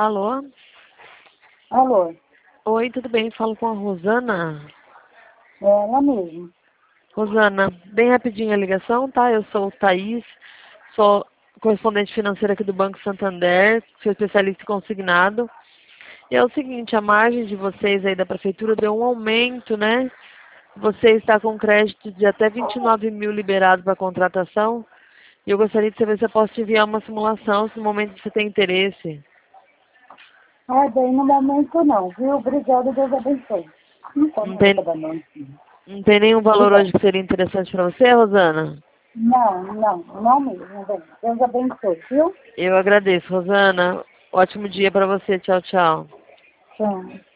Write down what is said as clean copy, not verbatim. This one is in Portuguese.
Alô? Alô, Oi, tudo bem? Falo com a Rosana. é ela mesmo. Rosana, bem rapidinho a ligação, tá? Eu sou o Thaís, sou correspondente financeira aqui do Banco Santander, sou especialista em consignado. E é o seguinte, a margem de vocês aí da prefeitura deu um aumento, né? Você está com crédito de até 29 mil liberado para contratação. E eu gostaria de saber se eu posso te enviar uma simulação, se no momento você tem interesse. Ah, bem, no momento não, viu? Obrigada, Deus abençoe. Não Não como tem, outra não. não tem nenhum valor hoje Obrigada. que seria interessante para você, Rosana? Não mesmo, bem. Deus abençoe, viu? Eu agradeço, Rosana. Ótimo dia para você. Tchau, tchau. Tchau.